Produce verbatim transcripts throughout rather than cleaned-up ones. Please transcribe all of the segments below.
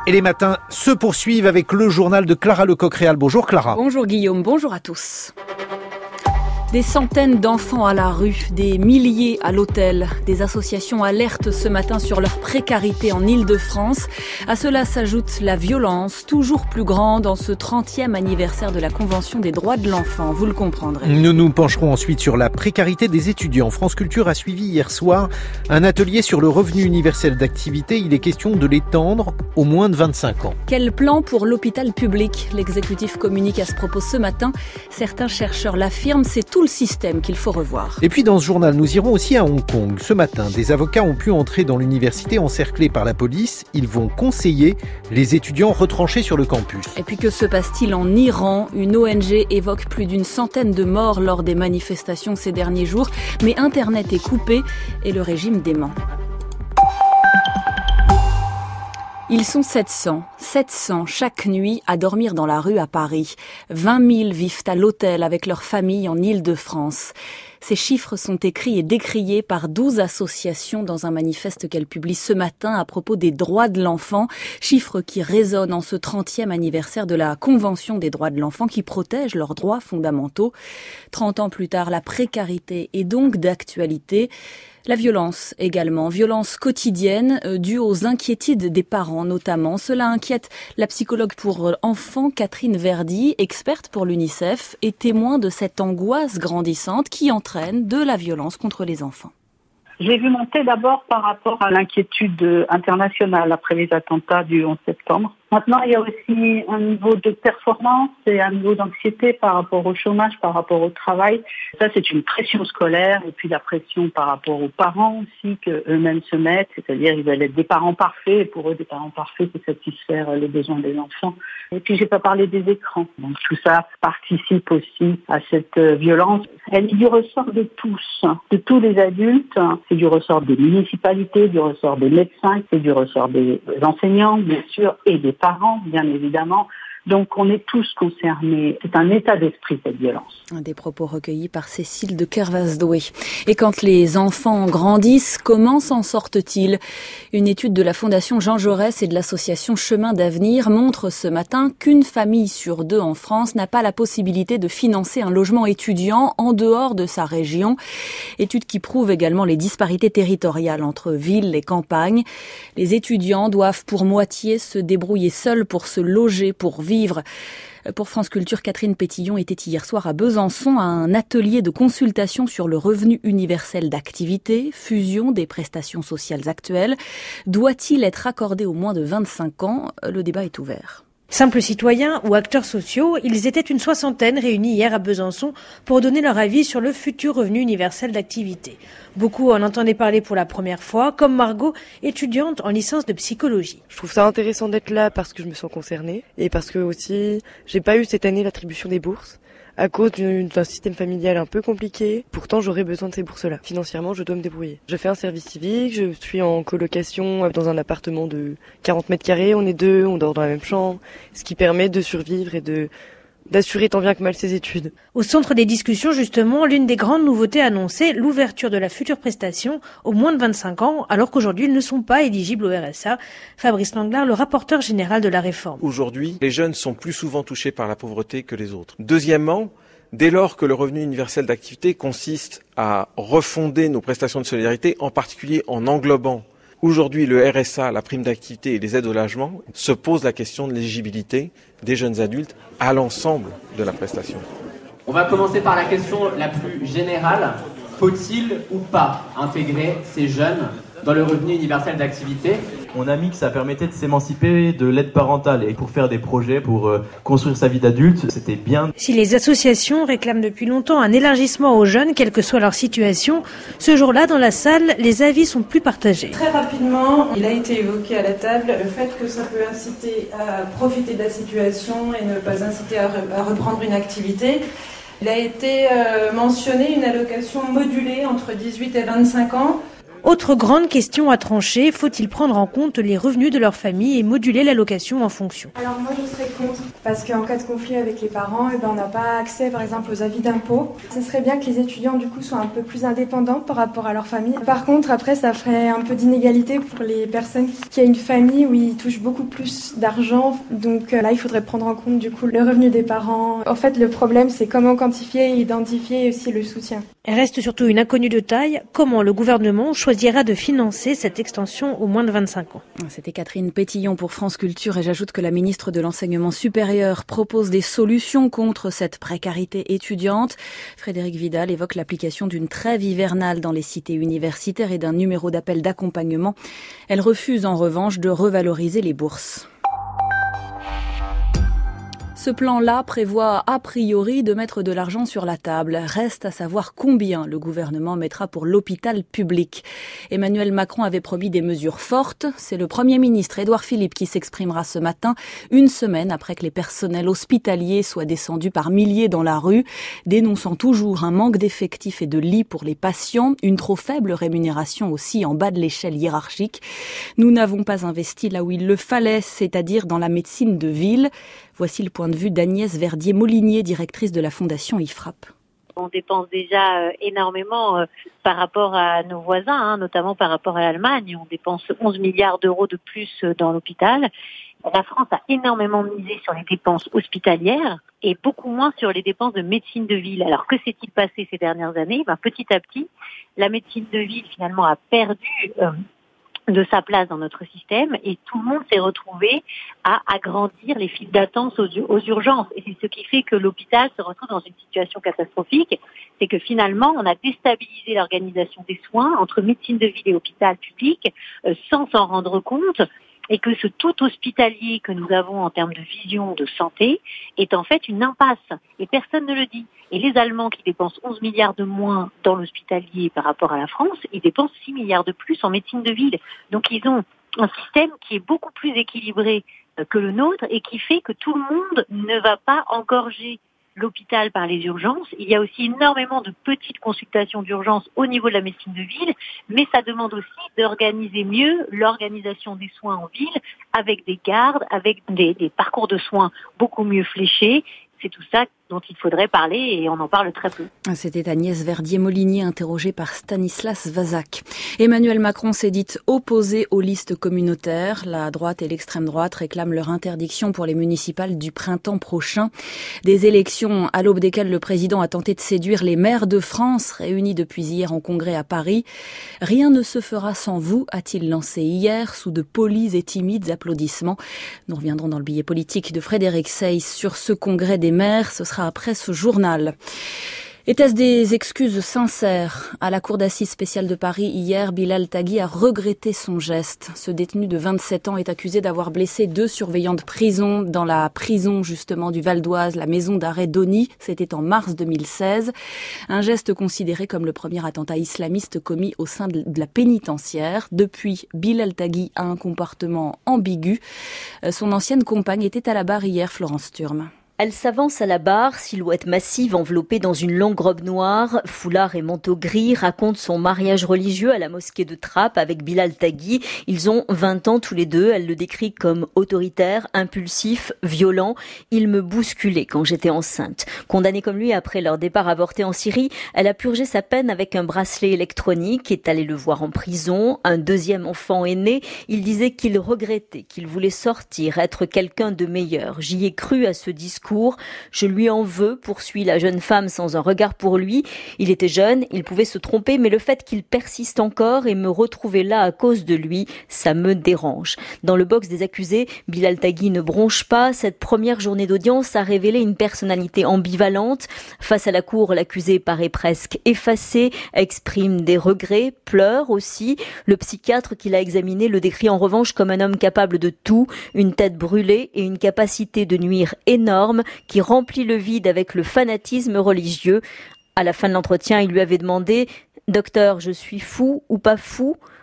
Et les matins se poursuivent avec le journal de Clara Lecoq-Réal. Bonjour Clara. Bonjour Guillaume, bonjour à tous. Des centaines d'enfants à la rue, des milliers à l'hôtel. Des associations alertent ce matin sur leur précarité en Île-de-France. À cela s'ajoute la violence, toujours plus grande en ce trentième anniversaire de la Convention des droits de l'enfant. Vous le comprendrez. Nous nous pencherons ensuite sur la précarité des étudiants. France Culture a suivi hier soir un atelier sur le revenu universel d'activité. Il est question de l'étendre aux moins de vingt-cinq ans. Quel plan pour l'hôpital public ? L'exécutif communique à ce propos ce matin. Certains chercheurs l'affirment, c'est tout le système qu'il faut revoir. Et puis dans ce journal, nous irons aussi à Hong Kong. Ce matin, des avocats ont pu entrer dans l'université encerclés par la police. Ils vont conseiller les étudiants retranchés sur le campus. Et puis que se passe-t-il en Iran ? Une O N G évoque plus d'une centaine de morts lors des manifestations ces derniers jours. Mais Internet est coupé et le régime dément. Ils sont sept cents, sept cents chaque nuit à dormir dans la rue à Paris. vingt mille vivent à l'hôtel avec leur famille en Île-de-France. Ces chiffres sont écrits et décriés par douze associations dans un manifeste qu'elles publient ce matin à propos des droits de l'enfant. Chiffres qui résonnent en ce trentième anniversaire de la Convention des droits de l'enfant qui protège leurs droits fondamentaux. trente ans plus tard, la précarité est donc d'actualité. La violence également, violence quotidienne euh, due aux inquiétudes des parents notamment. Cela inquiète la psychologue pour enfants Catherine Verdi, experte pour l'UNICEF et témoin de cette angoisse grandissante qui entraîne de la violence contre les enfants. J'ai vu monter d'abord par rapport à l'inquiétude internationale après les attentats du onze septembre. Maintenant, il y a aussi un niveau de performance et un niveau d'anxiété par rapport au chômage, par rapport au travail. Ça, c'est une pression scolaire et puis la pression par rapport aux parents aussi qu'eux-mêmes se mettent. C'est-à-dire, ils veulent être des parents parfaits et pour eux, des parents parfaits, c'est satisfaire les besoins des enfants. Et puis, j'ai pas parlé des écrans. Donc, tout ça participe aussi à cette violence. Elle est du ressort de tous, de tous les adultes. C'est du ressort des municipalités, du ressort des médecins, c'est du ressort des enseignants, bien sûr, et des parents, bien évidemment. Donc, on est tous concernés. C'est un état d'esprit, cette violence. Des propos recueillis par Cécile de Kervasdoué. Et quand les enfants grandissent, comment s'en sortent-ils ? Une étude de la Fondation Jean Jaurès et de l'association Chemin d'Avenir montre ce matin qu'une famille sur deux en France n'a pas la possibilité de financer un logement étudiant en dehors de sa région. Étude qui prouve également les disparités territoriales entre villes et campagnes. Les étudiants doivent pour moitié se débrouiller seuls pour se loger, pour vivre. Vivre. Pour France Culture, Catherine Pétillon était hier soir à Besançon à un atelier de consultation sur le revenu universel d'activité, fusion des prestations sociales actuelles. Doit-il être accordé aux moins de vingt-cinq ans ? Le débat est ouvert. Simples citoyens ou acteurs sociaux, ils étaient une soixantaine réunis hier à Besançon pour donner leur avis sur le futur revenu universel d'activité. Beaucoup en entendaient parler pour la première fois, comme Margot, étudiante en licence de psychologie. Je trouve ça intéressant d'être là parce que je me sens concernée et parce que aussi j'ai pas eu cette année l'attribution des bourses à cause d'un système familial un peu compliqué. Pourtant, j'aurais besoin de ces bourses-là. Financièrement, je dois me débrouiller. Je fais un service civique, je suis en colocation dans un appartement de quarante mètres carrés. On est deux, on dort dans la même chambre, ce qui permet de survivre et de d'assurer tant bien que mal ses études. Au centre des discussions, justement, l'une des grandes nouveautés annoncées, l'ouverture de la future prestation aux moins de vingt-cinq ans, alors qu'aujourd'hui, ils ne sont pas éligibles au R S A. Fabrice Langlard, le rapporteur général de la réforme. Aujourd'hui, les jeunes sont plus souvent touchés par la pauvreté que les autres. Deuxièmement, dès lors que le revenu universel d'activité consiste à refonder nos prestations de solidarité, en particulier en englobant aujourd'hui le R S A, la prime d'activité et les aides au logement, se pose la question de l'éligibilité des jeunes adultes à l'ensemble de la prestation. On va commencer par la question la plus générale. Faut-il ou pas intégrer ces jeunes dans le revenu universel d'activité ? On a mis que ça permettait de s'émanciper de l'aide parentale et pour faire des projets, pour euh, construire sa vie d'adulte, c'était bien. Si les associations réclament depuis longtemps un élargissement aux jeunes, quelle que soit leur situation, ce jour-là, dans la salle, les avis sont plus partagés. Très rapidement, il a été évoqué à la table le fait que ça peut inciter à profiter de la situation et ne pas inciter à, re- à reprendre une activité. Il a été euh, mentionné une allocation modulée entre dix-huit et vingt-cinq ans. Autre grande question à trancher, faut-il prendre en compte les revenus de leur famille et moduler l'allocation en fonction ? Alors moi je serais contre, parce qu'en cas de conflit avec les parents, eh ben, on n'a pas accès par exemple aux avis d'impôts. Ce serait bien que les étudiants du coup soient un peu plus indépendants par rapport à leur famille. Par contre après ça ferait un peu d'inégalité pour les personnes qui ont une famille où ils touchent beaucoup plus d'argent. Donc euh, là il faudrait prendre en compte du coup le revenu des parents. En fait le problème c'est comment quantifier et identifier aussi le soutien. Reste surtout une inconnue de taille, comment le gouvernement choisira de financer cette extension aux moins de vingt-cinq ans. C'était Catherine Pétillon pour France Culture et j'ajoute que la ministre de l'Enseignement supérieur propose des solutions contre cette précarité étudiante. Frédérique Vidal évoque l'application d'une trêve hivernale dans les cités universitaires et d'un numéro d'appel d'accompagnement. Elle refuse en revanche de revaloriser les bourses. Ce plan-là prévoit a priori de mettre de l'argent sur la table. Reste à savoir combien le gouvernement mettra pour l'hôpital public. Emmanuel Macron avait promis des mesures fortes. C'est le Premier ministre Édouard Philippe qui s'exprimera ce matin, une semaine après que les personnels hospitaliers soient descendus par milliers dans la rue, dénonçant toujours un manque d'effectifs et de lits pour les patients, une trop faible rémunération aussi en bas de l'échelle hiérarchique. Nous n'avons pas investi là où il le fallait, c'est-à-dire dans la médecine de ville. Voici le point de vue d'Agnès Verdier-Molinier, directrice de la Fondation I F R A P. On dépense déjà euh, énormément euh, par rapport à nos voisins, hein, notamment par rapport à l'Allemagne. On dépense onze milliards d'euros de plus euh, dans l'hôpital. La France a énormément misé sur les dépenses hospitalières et beaucoup moins sur les dépenses de médecine de ville. Alors que s'est-il passé ces dernières années ? Ben, petit à petit, la médecine de ville finalement a perdu euh, de sa place dans notre système et tout le monde s'est retrouvé à agrandir les files d'attente aux, aux urgences. Et c'est ce qui fait que l'hôpital se retrouve dans une situation catastrophique. C'est que finalement, on a déstabilisé l'organisation des soins entre médecine de ville et hôpital public euh, sans s'en rendre compte. Et que ce tout hospitalier que nous avons en termes de vision de santé est en fait une impasse. Et personne ne le dit. Et les Allemands qui dépensent onze milliards de moins dans l'hospitalier par rapport à la France, ils dépensent six milliards de plus en médecine de ville. Donc ils ont un système qui est beaucoup plus équilibré que le nôtre et qui fait que tout le monde ne va pas engorger l'hôpital par les urgences. Il y a aussi énormément de petites consultations d'urgence au niveau de la médecine de ville, mais ça demande aussi d'organiser mieux l'organisation des soins en ville avec des gardes, avec des, des parcours de soins beaucoup mieux fléchés. C'est tout ça dont il faudrait parler et on en parle très peu. C'était Agnès Verdier-Molinier interrogée par Stanislas Vazak. Emmanuel Macron s'est dit opposé aux listes communautaires. La droite et l'extrême droite réclament leur interdiction pour les municipales du printemps prochain. Des élections à l'aube desquelles le président a tenté de séduire les maires de France réunis depuis hier en congrès à Paris. Rien ne se fera sans vous, a-t-il lancé hier sous de polis et timides applaudissements. Nous reviendrons dans le billet politique de Frédéric Seyss sur ce congrès des maires. Ce sera après ce journal. Était-ce des excuses sincères ? À la cour d'assises spéciale de Paris, hier, Bilal Taghi a regretté son geste. Ce détenu de vingt-sept ans est accusé d'avoir blessé deux surveillants de prison dans la prison justement du Val d'Oise, la maison d'arrêt d'Ony. C'était en mars deux mille seize. Un geste considéré comme le premier attentat islamiste commis au sein de la pénitentiaire. Depuis, Bilal Taghi a un comportement ambigu. Son ancienne compagne était à la barre hier, Florence Sturm. Elle s'avance à la barre, silhouette massive enveloppée dans une longue robe noire, foulard et manteau gris, raconte son mariage religieux à la mosquée de Trappes avec Bilal Taghi. Ils ont vingt ans tous les deux. Elle le décrit comme autoritaire, impulsif, violent. Il me bousculait quand j'étais enceinte. Condamnée comme lui après leur départ avorté en Syrie, elle a purgé sa peine avec un bracelet électronique, est allée le voir en prison. Un deuxième enfant est né. Il disait qu'il regrettait, qu'il voulait sortir, être quelqu'un de meilleur. J'y ai cru à ce discours. Je lui en veux, poursuit la jeune femme sans un regard pour lui. Il était jeune, il pouvait se tromper, mais le fait qu'il persiste encore et me retrouver là à cause de lui, ça me dérange. Dans le box des accusés, Bilal Taghi ne bronche pas. Cette première journée d'audience a révélé une personnalité ambivalente. Face à la cour, l'accusé paraît presque effacé, exprime des regrets, pleure aussi. Le psychiatre qui l'a examiné le décrit en revanche comme un homme capable de tout, une tête brûlée et une capacité de nuire énorme, qui remplit le vide avec le fanatisme religieux. À la fin de l'entretien, il lui avait demandé « Docteur, je suis fou ou pas fou ?»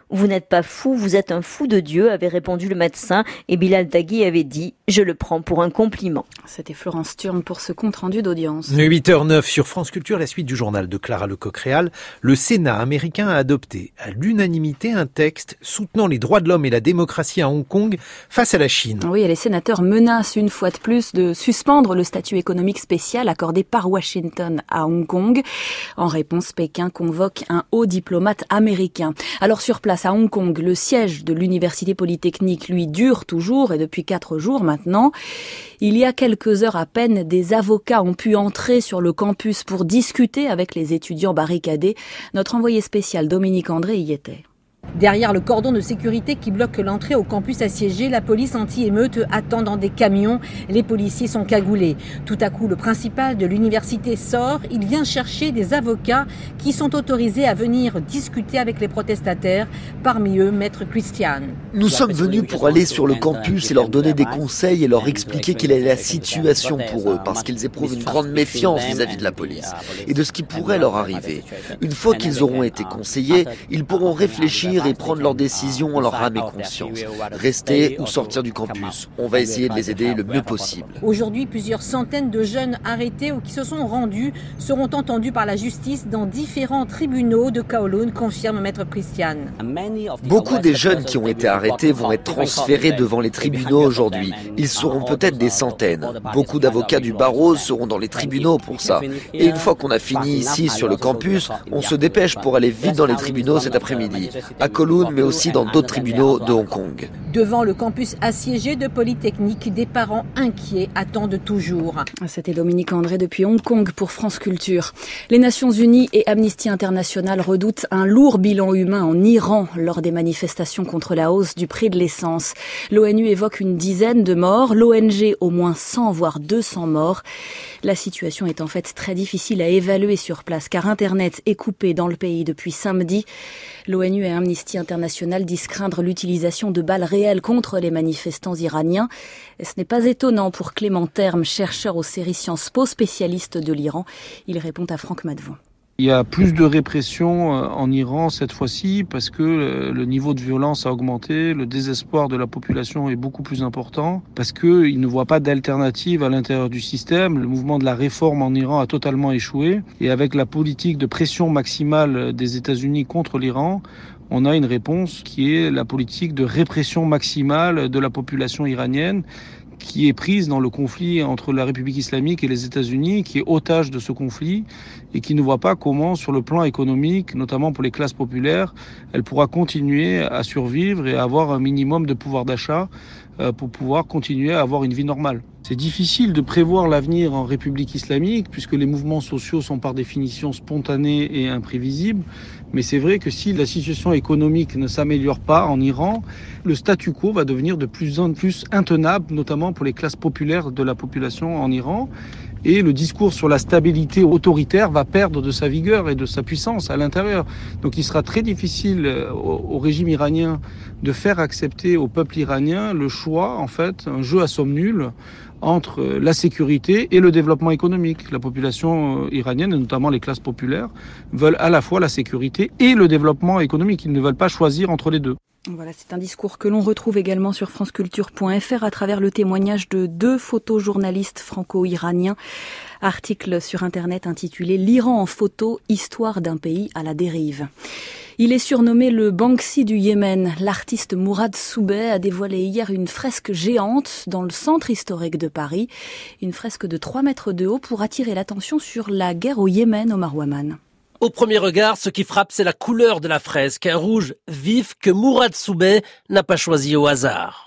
« Vous n'êtes pas fou, vous êtes un fou de Dieu », avait répondu le médecin, et Bilal Taghi avait dit « Je le prends pour un compliment ». C'était Florence Thurn pour ce compte-rendu d'audience. huit heures neuf sur France Culture, la suite du journal de Clara Lecoq-Réal. Le Sénat américain a adopté à l'unanimité un texte soutenant les droits de l'homme et la démocratie à Hong Kong face à la Chine. Oui, et les sénateurs menacent une fois de plus de suspendre le statut économique spécial accordé par Washington à Hong Kong. En réponse, Pékin convoque un haut diplomate américain. Alors sur place à Hong Kong, le siège de l'université polytechnique, lui, dure toujours et depuis quatre jours maintenant. Il y a quelques heures à peine, des avocats ont pu entrer sur le campus pour discuter avec les étudiants barricadés. Notre envoyé spécial Dominique André y était. Derrière le cordon de sécurité qui bloque l'entrée au campus assiégé, la police anti-émeute attend dans des camions. Les policiers sont cagoulés. Tout à coup, le principal de l'université sort. Il vient chercher des avocats qui sont autorisés à venir discuter avec les protestataires. Parmi eux, Maître Christian. Nous sommes venus pour aller sur le campus et leur donner des conseils et leur expliquer quelle est la situation pour eux, parce qu'ils éprouvent une grande méfiance vis-à-vis de la police et de ce qui pourrait leur arriver. Une fois qu'ils auront été conseillés, ils pourront réfléchir et prendre leurs décisions en leur âme et conscience. Rester ou sortir du campus. On va essayer de les aider le mieux possible. Aujourd'hui, plusieurs centaines de jeunes arrêtés ou qui se sont rendus seront entendus par la justice dans différents tribunaux de Kowloon, confirme Maître Christian. Beaucoup des jeunes qui ont été arrêtés vont être transférés devant les tribunaux aujourd'hui. Ils seront peut-être des centaines. Beaucoup d'avocats du barreau seront dans les tribunaux pour ça. Et une fois qu'on a fini ici sur le campus, on se dépêche pour aller vite dans les tribunaux cet après-midi. À Kowloon, mais aussi dans d'autres tribunaux de Hong Kong. Devant le campus assiégé de Polytechnique, des parents inquiets attendent toujours. C'était Dominique André depuis Hong Kong pour France Culture. Les Nations Unies et Amnesty International redoutent un lourd bilan humain en Iran lors des manifestations contre la hausse du prix de l'essence. L'ONU évoque une dizaine de morts, l'O N G au moins cent voire deux cents morts. La situation est en fait très difficile à évaluer sur place car Internet est coupé dans le pays depuis samedi. L'ONU et Amnesty International disent craindre l'utilisation de balles réelles contre les manifestants iraniens. Et ce n'est pas étonnant pour Clément Terme, chercheur aux séries Sciences Po, spécialiste de l'Iran. Il répond à Franck Madevon. Il y a plus de répression en Iran cette fois-ci parce que le niveau de violence a augmenté, le désespoir de la population est beaucoup plus important, parce qu'ils ne voient pas d'alternative à l'intérieur du système. Le mouvement de la réforme en Iran a totalement échoué et avec la politique de pression maximale des États-Unis contre l'Iran, on a une réponse qui est la politique de répression maximale de la population iranienne, qui est prise dans le conflit entre la République islamique et les États-Unis, qui est otage de ce conflit et qui ne voit pas comment, sur le plan économique, notamment pour les classes populaires, elle pourra continuer à survivre et à avoir un minimum de pouvoir d'achat pour pouvoir continuer à avoir une vie normale. C'est difficile de prévoir l'avenir en République islamique puisque les mouvements sociaux sont par définition spontanés et imprévisibles. Mais c'est vrai que si la situation économique ne s'améliore pas en Iran, le statu quo va devenir de plus en plus intenable, notamment pour les classes populaires de la population en Iran. Et le discours sur la stabilité autoritaire va perdre de sa vigueur et de sa puissance à l'intérieur. Donc il sera très difficile au, au régime iranien de faire accepter au peuple iranien le choix, en fait, un jeu à somme nulle entre la sécurité et le développement économique. La population iranienne, et notamment les classes populaires, veulent à la fois la sécurité et le développement économique. Ils ne veulent pas choisir entre les deux. Voilà, c'est un discours que l'on retrouve également sur franceculture point f r à travers le témoignage de deux photojournalistes franco-iraniens. Article sur Internet intitulé « L'Iran en photo, histoire d'un pays à la dérive ». Il est surnommé le Banksy du Yémen. L'artiste Mourad Soubeh a dévoilé hier une fresque géante dans le centre historique de Paris. Une fresque de trois mètres de haut pour attirer l'attention sur la guerre au Yémen, Omar Ouaman. Au premier regard, ce qui frappe, c'est la couleur de la fresque, un rouge vif que Mourad Soubeh n'a pas choisi au hasard.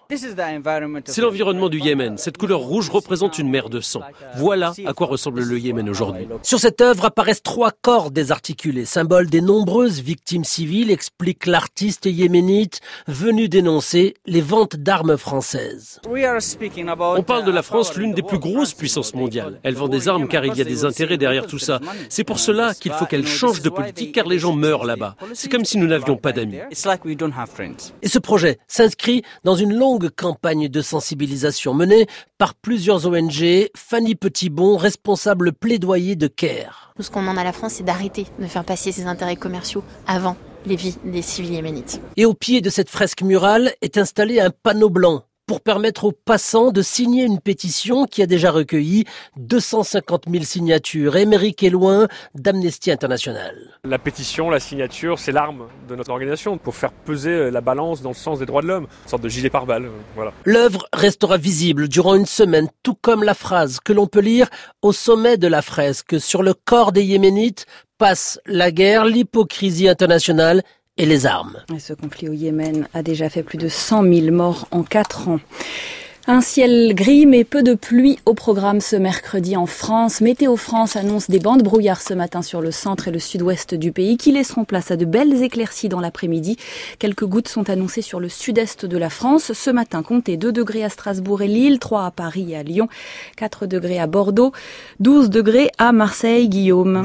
C'est l'environnement du Yémen. Cette couleur rouge représente une mer de sang. Voilà à quoi ressemble le Yémen aujourd'hui. Sur cette œuvre apparaissent trois corps désarticulés, symbole des nombreuses victimes civiles, explique l'artiste yéménite venu dénoncer les ventes d'armes françaises. On parle de la France, l'une des plus grosses puissances mondiales. Elle vend des armes car il y a des intérêts derrière tout ça. C'est pour cela qu'il faut qu'elle change de politique car les gens meurent là-bas. C'est comme si nous n'avions pas d'amis. Et ce projet s'inscrit dans une longue campagne de sensibilisation menée par plusieurs O N G. Fanny Petitbon, responsable plaidoyer de Caire. Nous, ce qu'on demande à la France, c'est d'arrêter de faire passer ses intérêts commerciaux avant les vies des civils yéménites. Et au pied de cette fresque murale est installé un panneau blanc pour permettre aux passants de signer une pétition qui a déjà recueilli deux cent cinquante mille signatures. Émeric Elouin d'Amnesty International. La pétition, la signature, c'est l'arme de notre organisation pour faire peser la balance dans le sens des droits de l'homme, une sorte de gilet pare-balles. Voilà. L'œuvre restera visible durant une semaine, tout comme la phrase que l'on peut lire au sommet de la fresque. Sur le corps des Yéménites passe la guerre, l'hypocrisie internationale et les armes. Et ce conflit au Yémen a déjà fait plus de cent mille morts en quatre ans. Un ciel gris mais peu de pluie au programme ce mercredi en France. Météo France annonce des bancs de brouillard ce matin sur le centre et le sud-ouest du pays qui laisseront place à de belles éclaircies dans l'après-midi. Quelques gouttes sont annoncées sur le sud-est de la France. Ce matin, comptez deux degrés à Strasbourg et Lille, trois à Paris et à Lyon, quatre degrés à Bordeaux, douze degrés à Marseille, Guillaume.